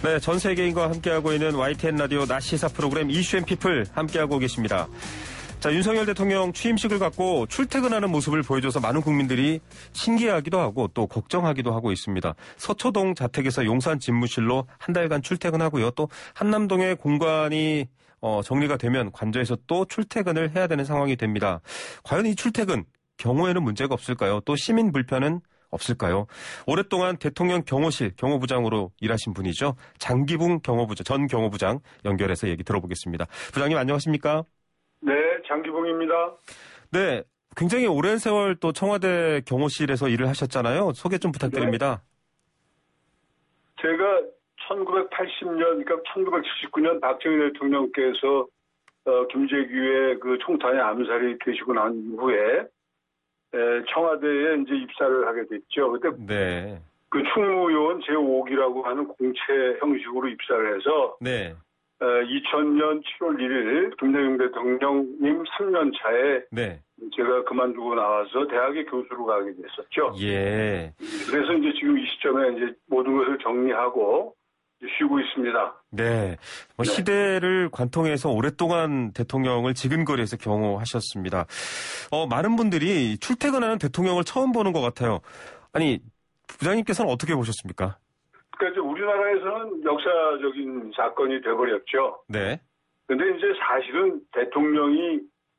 네, 전 세계인과 함께하고 있는 YTN 라디오 낮 시사 프로그램 이슈 앤 피플 함께하고 계십니다. 자, 윤석열 대통령 취임식을 갖고 출퇴근하는 모습을 보여줘서 많은 국민들이 신기해하기도 하고 또 걱정하기도 하고 있습니다. 서초동 자택에서 용산 집무실로 한 달간 출퇴근하고요. 또 한남동의 공간이 정리가 되면 관저에서 또 출퇴근을 해야 되는 상황이 됩니다. 과연 이 출퇴근 경호에는 문제가 없을까요? 또 시민 불편은 없을까요? 오랫동안 대통령 경호실 경호부장으로 일하신 분이죠. 장기붕 전 경호부장 연결해서 얘기 들어보겠습니다. 부장님 안녕하십니까? 네, 장기붕입니다. 네, 굉장히 오랜 세월 또 청와대 경호실에서 일을 하셨잖아요. 소개 좀 부탁드립니다. 네. 제가 1980년, 그러니까 1979년 박정희 대통령께서 김재규의 그 총탄의 암살이 되시고 난 이후에 청와대에 이제 입사를 하게 됐죠. 그때 네. 그 충무요원 제5기라고 하는 공채 형식으로 입사를 해서 네. 2000년 7월 1일 김대중 대통령님 3년 차에 네. 제가 그만두고 나와서 대학의 교수로 가게 됐었죠. 예. 그래서 이제 지금 이 시점에 이제 모든 것을 정리하고 쉬고 있습니다. 네. 시대를 관통해서 오랫동안 대통령을 지근거리에서 경호하셨습니다. 많은 분들이 출퇴근하는 대통령을 처음 보는 것 같아요. 아니, 부장님께서는 어떻게 보셨습니까? 그러니까 이제 우리나라에서는 역사적인 사건이 돼버렸죠. 네. 근데 이제 사실은 대통령이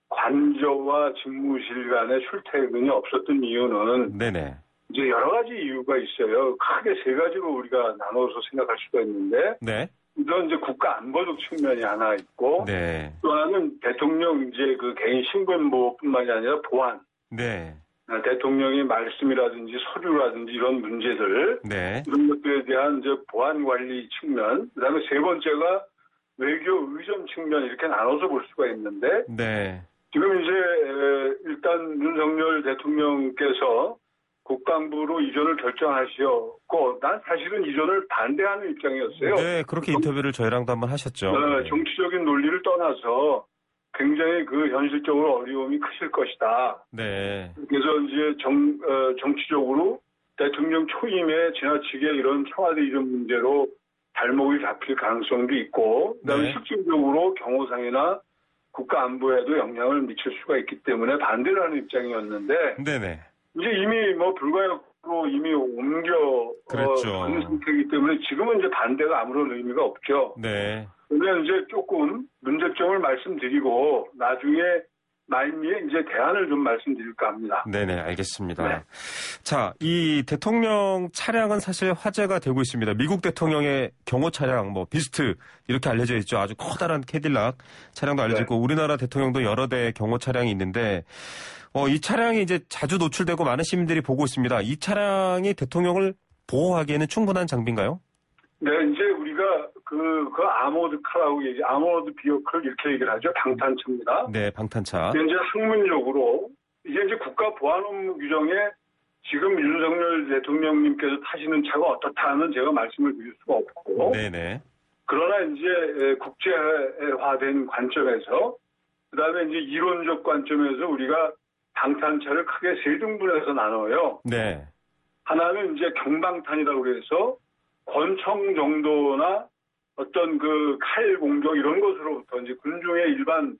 관저와 집무실 간에 출퇴근이 없었던 이유는 네네. 이제 여러 가지 이유가 있어요. 크게 세 가지로 우리가 나눠서 생각할 수가 있는데, 네. 이건 이제 국가 안보적 측면이 하나 있고, 네. 또 하나는 대통령 이제 그 개인 신변보호뿐만이 아니라 보안. 네. 대통령의 말씀이라든지 서류라든지 이런 문제들, 네. 이런 것들에 대한 이제 보안 관리 측면, 그다음에 세 번째가 외교 의전 측면 이렇게 나눠서 볼 수가 있는데, 네. 지금 이제 일단 윤석열 대통령께서 국방부로 이전을 결정하셨고, 난 사실은 이전을 반대하는 입장이었어요. 네, 그렇게 인터뷰를 저희랑도 한번 하셨죠. 정치적인 논리를 떠나서 굉장히 그 현실적으로 어려움이 크실 것이다. 네. 그래서 이제 정치적으로 대통령 초임에 지나치게 이런 청와대 이전 문제로 발목이 잡힐 가능성도 있고, 그다음에 네. 실질적으로 경호상이나 국가 안보에도 영향을 미칠 수가 있기 때문에 반대를 하는 입장이었는데, 네네. 이제 이미 불가역으로 이미 옮겨 그랬죠. 가는 상태이기 때문에 지금은 이제 반대가 아무런 의미가 없죠. 네. 그러면 이제 조금 문제점을 말씀드리고 나중에 말미에 이제 대안을 좀 말씀드릴까 합니다. 네네, 알겠습니다. 네. 자, 이 대통령 차량은 사실 화제가 되고 있습니다. 미국 대통령의 경호 차량, 비스트, 이렇게 알려져 있죠. 아주 커다란 캐딜락 차량도 알려져 있고, 우리나라 대통령도 여러 대의 경호 차량이 있는데, 이 차량이 이제 자주 노출되고 많은 시민들이 보고 있습니다. 이 차량이 대통령을 보호하기에는 충분한 장비인가요? 네, 이제 우리가 그 아모드 카라고 아모드 비어클 이렇게 얘기를 하죠. 방탄차입니다. 네, 방탄차. 이제 학문적으로 이제 국가 보안 업무 규정에 지금 윤석열 대통령님께서 타시는 차가 어떻다는 제가 말씀을 드릴 수가 없고. 네네. 그러나 이제 국제화된 관점에서 그다음에 이제 이론적 관점에서 우리가 방탄차를 크게 세 등분해서 나눠요. 네. 하나는 이제 경방탄이라고 그래서 권총 정도나 어떤 그 칼 공격 이런 것으로부터 이제 군중의 일반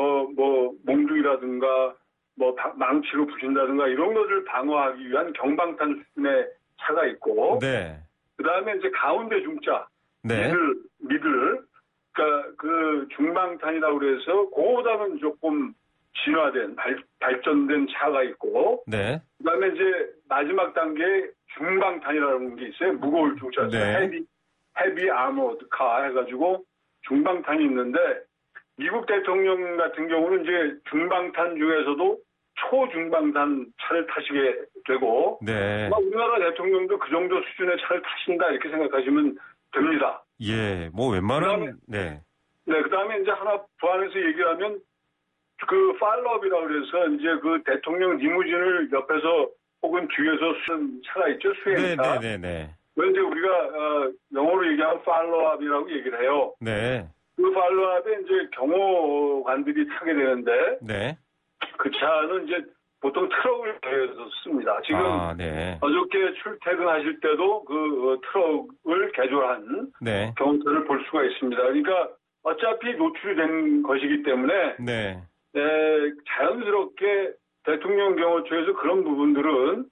몽둥이라든가 망치로 부신다든가 이런 것을 방어하기 위한 경방탄 수준의 차가 있고. 네. 그다음에 이제 가운데 중자. 네. 미들. 그러니까 그 중방탄이라고 그래서 그거보다는 조금 진화된 발전된 차가 있고. 네. 그다음에 이제 마지막 단계 중방탄이라는 게 있어요. 무거울 중자. 네. 헤비 아머드 카 해가지고 중방탄이 있는데 미국 대통령 같은 경우는 이제 중방탄 중에서도 초중방탄 차를 타시게 되고. 네. 우리나라 대통령도 그 정도 수준의 차를 타신다 이렇게 생각하시면 됩니다. 예, 웬만한, 네. 네, 그 다음에 이제 하나 부안해서 얘기하면 그 팔로업이라고 그래서 이제 그 대통령 리무진을 옆에서 혹은 뒤에서 쓰는 차가 있죠, 수행차. 네네네. 이제 우리가 영어로 얘기하면 팔로업이라고 얘기를 해요. 네. 그 팔로업에 이제 경호관들이 타게 되는데. 네. 그 차는 이제 보통 트럭을 대여해서 씁니다. 지금 네. 어저께 출퇴근하실 때도 그 트럭을 개조한 네. 경호차를 볼 수가 있습니다. 그러니까 어차피 노출이 된 것이기 때문에 네. 자연스럽게 대통령 경호처에서 그런 부분들은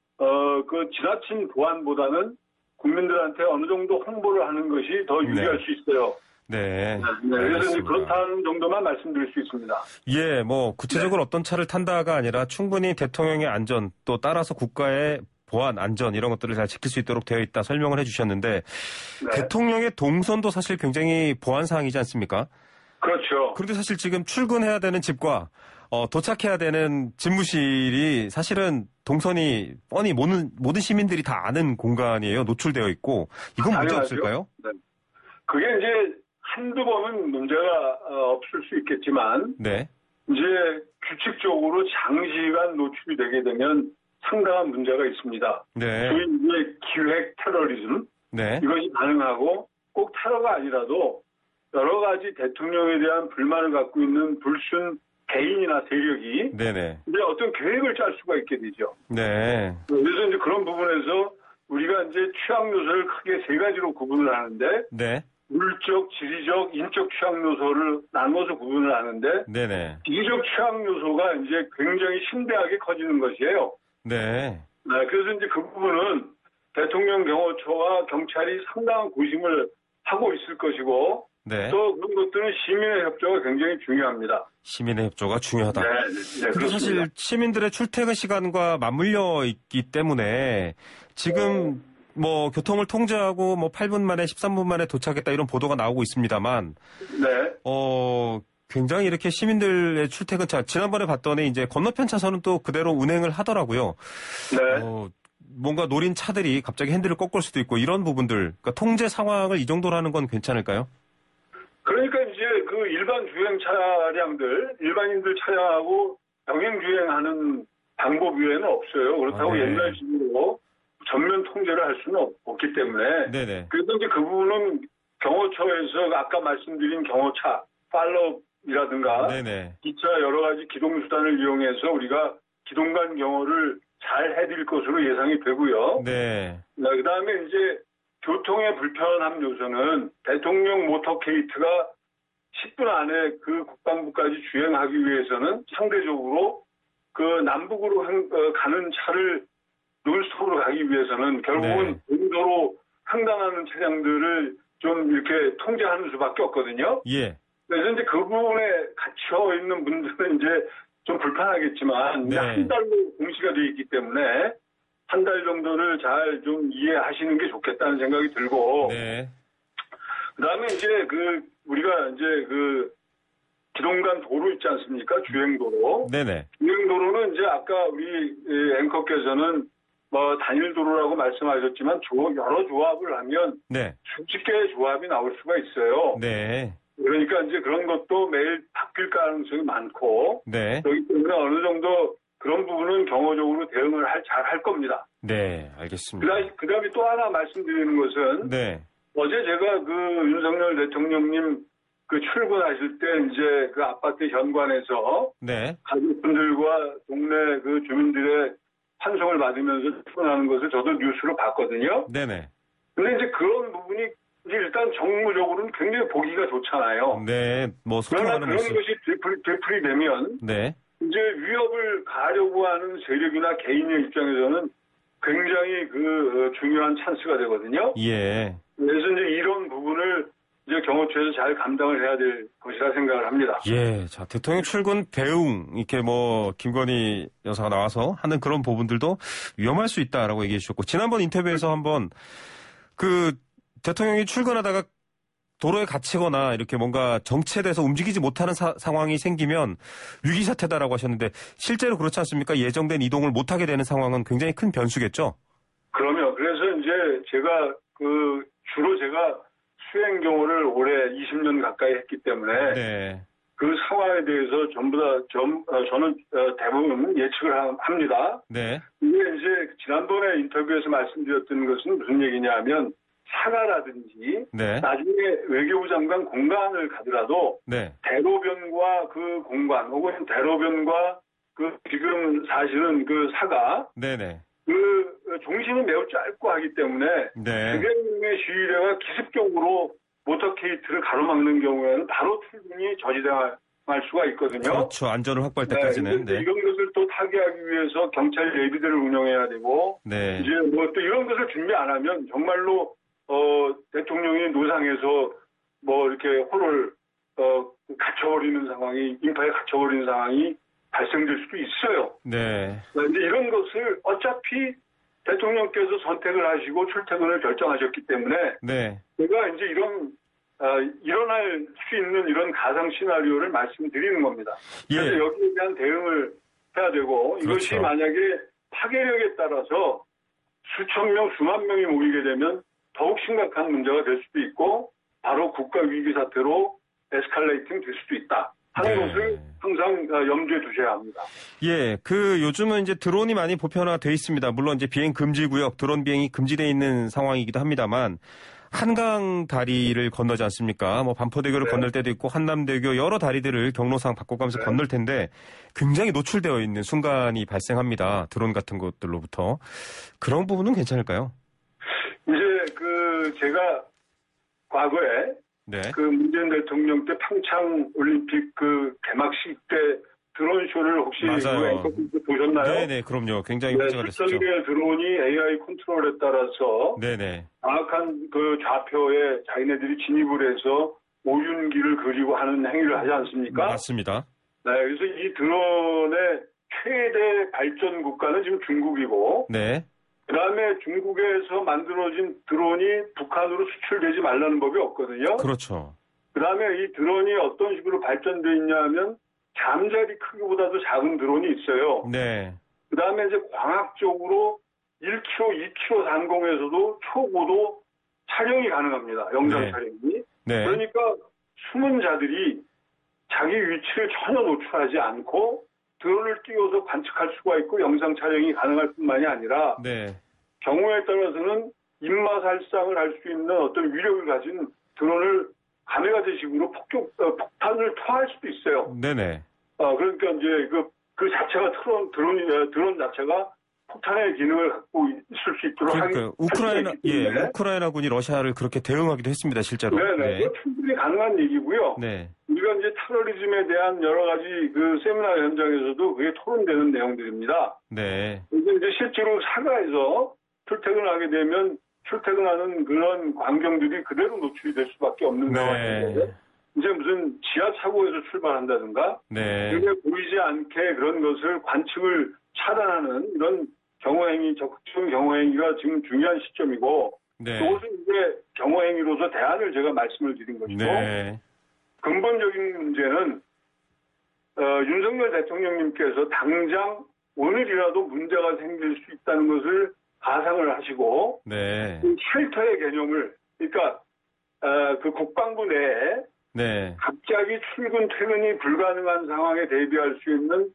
그 지나친 보안보다는 국민들한테 어느 정도 홍보를 하는 것이 더 유리할 수 있어요. 네. 그래서 이제 그렇다는 정도만 말씀드릴 수 있습니다. 예, 뭐 구체적으로 어떤 차를 탄다가 아니라 충분히 대통령의 안전 또 따라서 국가의 보안, 안전 이런 것들을 잘 지킬 수 있도록 되어 있다 설명을 해주셨는데 대통령의 동선도 사실 굉장히 보안 사항이지 않습니까? 그렇죠. 그런데 사실 지금 출근해야 되는 집과 도착해야 되는 집무실이 사실은 동선이 뻔히 모든 시민들이 다 아는 공간이에요. 노출되어 있고 이건 문제 없을까요? 네. 그게 이제 한두 번은 문제가 없을 수 있겠지만 네. 이제 규칙적으로 장시간 노출이 되게 되면 상당한 문제가 있습니다. 네. 소위 이제 기획 테러리즘 네. 이것이 가능하고 꼭 테러가 아니라도 여러 가지 대통령에 대한 불만을 갖고 있는 불순 개인이나 세력이 네네. 이제 어떤 계획을 짤 수가 있게 되죠. 네. 그래서 이제 그런 부분에서 우리가 이제 취약 요소를 크게 세 가지로 구분을 하는데 네. 물적, 지리적, 인적 취약 요소를 나눠서 구분을 하는데 네네. 지리적 취약 요소가 이제 굉장히 심대하게 커지는 것이에요. 네. 그래서 이제 그 부분은 대통령 경호처와 경찰이 상당한 고심을 하고 있을 것이고 네. 또 그런 것들은 시민의 협조가 굉장히 중요합니다. 시민의 협조가 중요하다. 네, 근데 사실 시민들의 출퇴근 시간과 맞물려 있기 때문에 지금 뭐 교통을 통제하고 뭐 8분 만에 13분 만에 도착했다 이런 보도가 나오고 있습니다만 네. 굉장히 이렇게 시민들의 출퇴근차 지난번에 봤더니 이제 건너편 차선은 또 그대로 운행을 하더라고요. 네. 뭔가 노린 차들이 갑자기 핸들을 꺾을 수도 있고 이런 부분들, 그러니까 통제 상황을 이 정도로 하는 건 괜찮을까요? 그러니까 이제 그 일반 주행 차량들, 일반인들 차량하고 병행 주행하는 방법 외에는 없어요. 그렇다고 옛날식으로 전면 통제를 할 수는 없기 때문에. 네네. 그래서 이제 그 부분은 경호처에서 아까 말씀드린 경호차, 팔로업이라든가 네네. 기차 여러 가지 기동수단을 이용해서 우리가 기동간 경호를 잘 해드릴 것으로 예상이 되고요. 네. 그다음에 이제 교통의 불편함 요소는 대통령 모터케이트가 10분 안에 그 국방부까지 주행하기 위해서는 상대적으로 그 남북으로 가는 차를 논스톱으로 가기 위해서는 결국은 공도로 횡단하는 차량들을 좀 이렇게 통제하는 수밖에 없거든요. 예. 그래서 이제 그 부분에 갇혀 있는 분들은 이제 좀 불편하겠지만 한 달로 공시가 되어 있기 때문에 한 달 정도를 잘 좀 이해하시는 게 좋겠다는 생각이 들고. 네. 그다음에 이제 우리가 이제 기동간 도로 있지 않습니까? 주행도로. 네네. 주행도로는 이제 아까 우리 앵커께서는 뭐 단일 도로라고 말씀하셨지만 여러 조합을 하면 수십 개의 조합이 나올 수가 있어요. 네. 그러니까 이제 그런 것도 매일 바뀔 가능성이 많고. 네. 그렇기 때문에 어느 정도 그런 부분은 경호적으로 대응을 잘 할 겁니다. 네, 알겠습니다. 그다음에 또 하나 말씀드리는 것은 어제 제가 윤석열 대통령님 출근하실 때 이제 아파트 현관에서 가족분들과 동네 주민들의 환송을 받으면서 출근하는 것을 저도 뉴스로 봤거든요. 네네. 근데 이제 그런 부분이 이제 일단 정무적으로는 굉장히 보기가 좋잖아요. 네, 뭐 그러나 그런 것이 되풀이 되면 이제 위협을 가하려고 하는 세력이나 개인의 입장에서는 굉장히 중요한 찬스가 되거든요. 예. 그래서 이제 이런 부분을 이제 경호처에서 잘 감당을 해야 될 것이라 생각을 합니다. 예. 자, 대통령 출근 대응, 이렇게 김건희 여사가 나와서 하는 그런 부분들도 위험할 수 있다라고 얘기해 주셨고, 지난번 인터뷰에서 한번 대통령이 출근하다가 도로에 갇히거나 이렇게 뭔가 정체돼서 움직이지 못하는 상황이 생기면 위기 사태다라고 하셨는데 실제로 그렇지 않습니까? 예정된 이동을 못하게 되는 상황은 굉장히 큰 변수겠죠? 그럼요. 그래서 이제 제가 주로 제가 수행 경호를 올해 20년 가까이 했기 때문에 그 상황에 대해서 전부 다 저는 대부분 예측을 합니다. 네. 이게 이제 지난번에 인터뷰에서 말씀드렸던 것은 무슨 얘기냐면 사가라든지 나중에 외교부 장관 공간을 가더라도 대로변과 그 공간 혹은 대로변과 지금 사실은 그 사가 네네. 그 종신이 매우 짧고 하기 때문에 네. 900명의 시위대가 기습적으로 모터케이트를 가로막는 경우에는 바로 출근이 저지당할 수가 있거든요. 그렇죠. 안전을 확보할 때까지는. 네. 이런 것을 또 타개하기 위해서 경찰 예비대를 운영해야 되고 네. 이제 뭐 또 이런 것을 준비 안 하면 정말로 대통령이 노상에서 뭐 이렇게 홀을 갇혀버리는 상황이 인파에 갇혀버리는 상황이 발생될 수도 있어요. 네. 그런데 이런 것을 어차피 대통령께서 선택을 하시고 출퇴근을 결정하셨기 때문에 네. 제가 이제 일어날 수 있는 이런 가상 시나리오를 말씀드리는 겁니다. 그래서 예. 여기에 대한 대응을 해야 되고 이것이 그렇죠. 만약에 파괴력에 따라서 수천 명, 수만 명이 모이게 되면 더욱 심각한 문제가 될 수도 있고 바로 국가 위기 사태로 에스컬레이팅 될 수도 있다 하는 네. 것을 항상 염두에 두셔야 합니다. 예, 요즘은 이제 드론이 많이 보편화돼 있습니다. 물론 이제 비행 금지 구역, 드론 비행이 금지돼 있는 상황이기도 합니다만, 한강 다리를 건너지 않습니까? 뭐 반포대교를 네. 건널 때도 있고, 한남대교 여러 다리들을 경로상 바꿔가면서 네. 건널 텐데, 굉장히 노출되어 있는 순간이 발생합니다. 드론 같은 것들로부터. 그런 부분은 괜찮을까요? 이제 제가 과거에 네. 문재인 대통령 때 평창 올림픽 개막식 때 드론 쇼를 혹시 맞아요. 보셨나요? 네네, 그럼요. 굉장히 화제가 됐었죠. 수천 개의 드론이 AI 컨트롤에 따라서 네네. 정확한 좌표에 자기네들이 진입을 해서 오윤기를 그리고 하는 행위를 하지 않습니까? 맞습니다. 네, 그래서 이 드론의 최대 발전 국가는 지금 중국이고, 네. 그 다음에 중국에서 만들어진 드론이 북한으로 수출되지 말라는 법이 없거든요. 그렇죠. 그 다음에 이 드론이 어떤 식으로 발전되어 있냐 하면 잠자리 크기보다도 작은 드론이 있어요. 네. 그 다음에 이제 광학적으로 1km, 2km 상공에서도 초고도 촬영이 가능합니다. 영상 네. 촬영이. 네. 그러니까 숨은 자들이 자기 위치를 전혀 노출하지 않고 드론을 띄워서 관측할 수가 있고 영상 촬영이 가능할 뿐만이 아니라 네. 경우에 따라서는 인마살상을 할 수 있는 어떤 위력을 가진 드론을 가메가제식으로 폭탄을 투하할 수도 있어요. 네네. 그러니까 이제 그 자체가 드론 자체가 폭탄의 기능을 갖고 있을 수 있도록 그러니까 우크라이나군이 러시아를 그렇게 대응하기도 했습니다, 실제로. 네네. 네. 충분히 가능한 얘기고요. 네. 우리가 이제 테러리즘에 대한 여러 가지 세미나 현장에서도 그게 토론되는 내용들입니다. 네. 이제 실제로 사가에서 출퇴근하게 되면 출퇴근하는 그런 광경들이 그대로 노출이 될 수밖에 없는 네. 상황인데 이제 무슨 지하 사고에서 출발한다든가 네. 눈에 보이지 않게 그런 것을 관측을 차단하는 이런 경호행위, 적극적인 경호행위가 지금 중요한 시점이고 네. 그것은 이제 경호행위로서 대안을 제가 말씀을 드린 것이고 네. 근본적인 문제는 윤석열 대통령님께서 당장 오늘이라도 문제가 생길 수 있다는 것을 가상을 하시고 네. 그 쉘터의 개념을 그러니까 국방부 내에 네. 갑자기 출근 퇴근이 불가능한 상황에 대비할 수 있는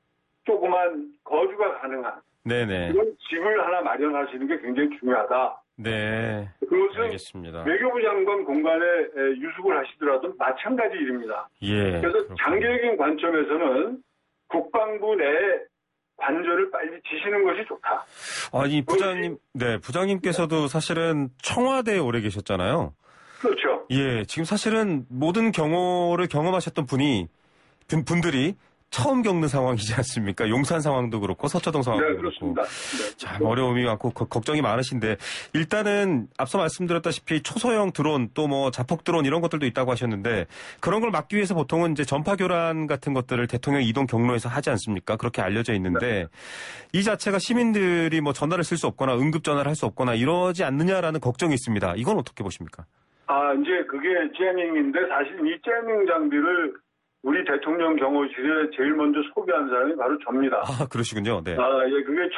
조그만 거주가 가능한 네네. 그런 집을 하나 마련하시는 게 굉장히 중요하다. 네. 그것은 알겠습니다. 외교부 장관 공간에 유숙을 하시더라도 마찬가지 일입니다. 예. 그래서 그렇군요. 장기적인 관점에서는 국방부 내에 관절을 빨리 지시는 것이 좋다. 아니, 부장님께서도 사실은 청와대에 오래 계셨잖아요. 그렇죠. 예, 지금 사실은 모든 경호를 경험하셨던 분들이 처음 겪는 상황이지 않습니까? 용산 상황도 그렇고 서초동 상황도 네, 그렇고 그렇습니다. 네. 참 어려움이 많고 걱정이 많으신데 일단은 앞서 말씀드렸다시피 초소형 드론 또 뭐 자폭 드론 이런 것들도 있다고 하셨는데 그런 걸 막기 위해서 보통은 이제 전파 교란 같은 것들을 대통령 이동 경로에서 하지 않습니까? 그렇게 알려져 있는데 이 자체가 시민들이 뭐 전화를 쓸 수 없거나 응급 전화를 할 수 없거나 이러지 않느냐라는 걱정이 있습니다. 이건 어떻게 보십니까? 이제 그게 제밍인데 사실 이 제밍 장비를 우리 대통령 경호실에 제일 먼저 소개한 사람이 바로 접니다. 그러시군요. 네. 예, 그게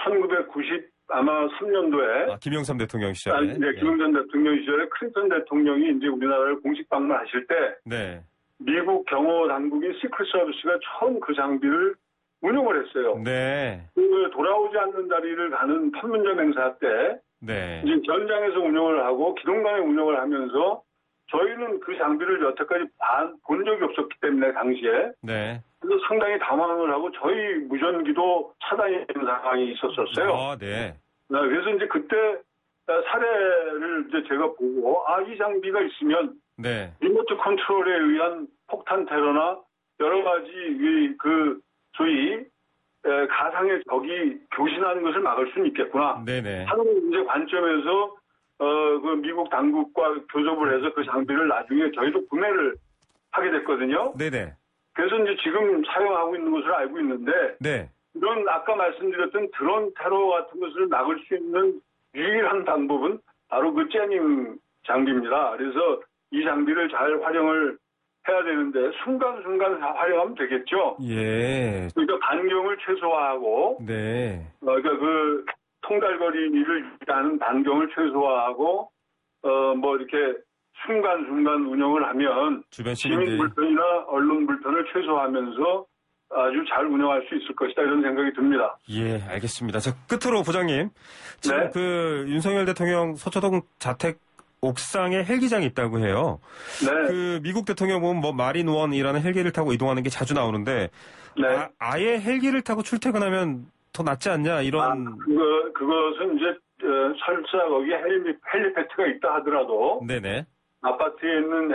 1993년도에 김영삼 대통령 시절에. 네, 김영삼 대통령 시절에 클린턴 대통령이 이제 우리나라를 공식 방문하실 때 네. 미국 경호 당국인 시크릿 서비스가 처음 그 장비를 운용을 했어요. 네. 돌아오지 않는 다리를 가는 판문점 행사 때 네. 이제 현장에서 운영을 하고 기동단에 운영을 하면서 저희는 그 장비를 여태까지 본 적이 없었기 때문에 당시에 네. 그래서 상당히 당황을 하고 저희 무전기도 차단이 된 상황이 있었었어요. 아, 네. 그래서 이제 그때 사례를 이제 제가 보고 이 장비가 있으면 네. 리모트 컨트롤에 의한 폭탄 테러나 여러 가지 소위 가상의 적이 교신하는 것을 막을 수는 있겠구나. 네네. 하는 이제 관점에서 그 미국 당국과 교섭을 해서 그 장비를 나중에 저희도 구매를 하게 됐거든요. 네네. 그래서 이제 지금 사용하고 있는 것을 알고 있는데 네. 이런 아까 말씀드렸던 드론 테러 같은 것을 막을 수 있는 유일한 방법은 바로 그 째닝 장비입니다. 그래서 이 장비를 잘 활용을 해야 되는데 순간순간 활용하면 되겠죠. 예. 그러니까 반경을 최소화하고 네. 그러니까 그 통달거리를 유지하는 반경을 최소화하고 뭐 이렇게 순간순간 운영을 하면 주변 시민 시민들이 불편이나 언론 불편을 최소화하면서 아주 잘 운영할 수 있을 것이다 이런 생각이 듭니다. 예, 알겠습니다. 자, 끝으로 부장님. 지금 네. 그 윤석열 대통령 서초동 자택 옥상에 헬기장이 있다고 해요. 네. 그 미국 대통령 보면 뭐 마린원이라는 헬기를 타고 이동하는 게 자주 나오는데 네. 아예 헬기를 타고 출퇴근하면 더 낫지 않냐 이런. 그것은 이제 설사 거기 헬리패드가 있다 하더라도 네네. 아파트에 있는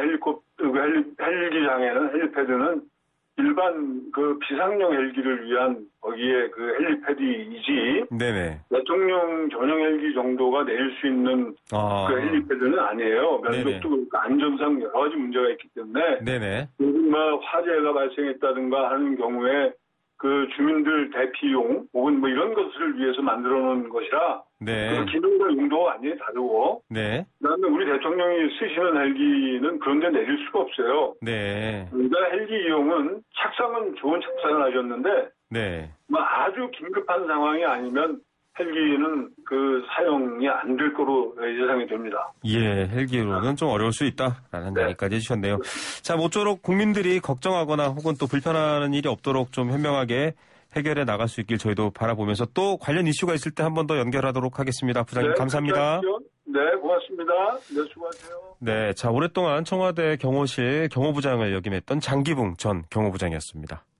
헬기장에는 헬리패드는 일반 그 비상용 헬기를 위한 거기에 그 헬리패드이지 네네. 대통령 전용 헬기 정도가 내릴 수 있는 그 헬리패드는 아니에요. 면적도 안전상 여러 가지 문제가 있기 때문에 네네. 뭐 화재가 발생했다든가 하는 경우에 그 주민들 대피용 혹은 뭐 이런 것을 위해서 만들어 놓은 것이라 네. 그 기능과 용도가 완전히 다르고 네. 그다음에 우리 대통령이 쓰시는 헬기는 그런 데 내릴 수가 없어요. 네. 그러니까 헬기 이용은 착상은 좋은 착상을 하셨는데 네. 뭐 아주 긴급한 상황이 아니면 헬기는 그 사용이 안 될 거로 예상이 됩니다. 예, 헬기로는 좀 어려울 수 있다라는 네. 이야기까지 해주셨네요. 자, 모쪼록 국민들이 걱정하거나 혹은 또 불편하는 일이 없도록 좀 현명하게 해결해 나갈 수 있길 저희도 바라보면서 또 관련 이슈가 있을 때 한 번 더 연결하도록 하겠습니다. 부장님 네, 감사합니다. 네, 고맙습니다. 네, 수고하세요. 네, 자, 오랫동안 청와대 경호실 경호부장을 역임했던 장기붕 전 경호부장이었습니다.